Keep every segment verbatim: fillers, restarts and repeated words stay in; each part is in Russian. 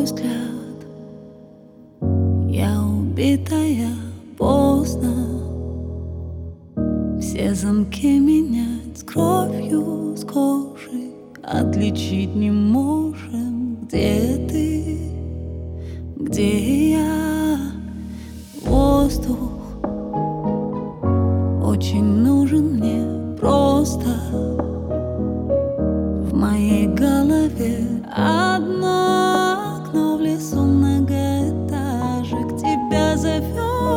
взгляд. Я убитая поздно, все замки менять с кровью, с кожей. Отличить не можем, где ты, где я. Воздух очень нужен мне просто. В моей голове одно окно в лесу, многоэтажек тебя зовет.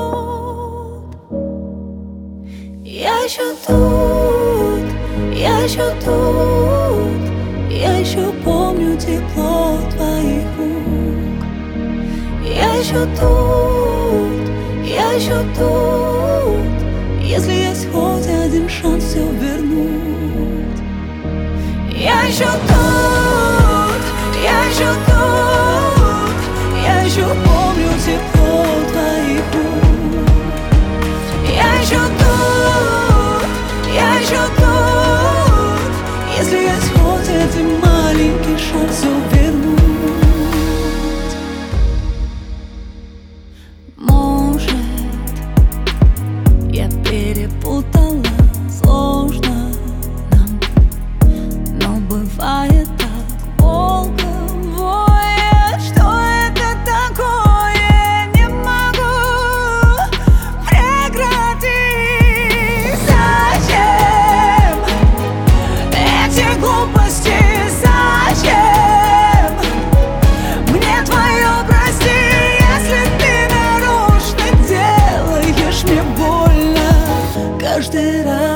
Я еще тут, я еще тут, я еще помню тепло твоих рук. Я еще тут, я еще тут, если есть хоть один шанс все вернуть. Я еще тут, я еще тут, я еще помню тепло твоих рук. Я еще тут, я еще тут, если есть хоть один маленький шанс все вернуть. Может, я перепутала, сложно нам, но бывает так. Волком воет, что это такое, не могу прекратить. Зачем эти глупости? Зачем мне твое прости, если ты нарочно делаешь мне больно каждый раз?